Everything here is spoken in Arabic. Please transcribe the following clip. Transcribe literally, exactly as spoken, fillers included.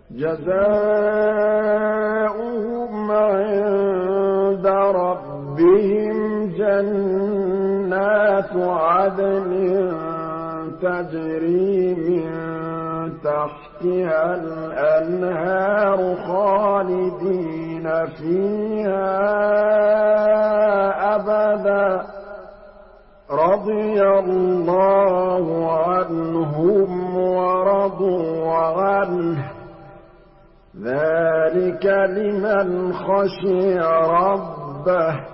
جَزَاؤُهُمْ عِندَ رَبِّهِمْ جَنَّاتُ عَدْنٍ تَجْرِي مِن تَحْتِهَا الْأَنْهَارُ خَالِدِينَ فِيهَا أَبَدًا ۖ رَّضِيَ اللَّهُ عَنْهُمْ وَرَضُوا عَنْهُ ۚ ذَٰلِكَ لِمَنْ خَشِيَ رَبَّهُ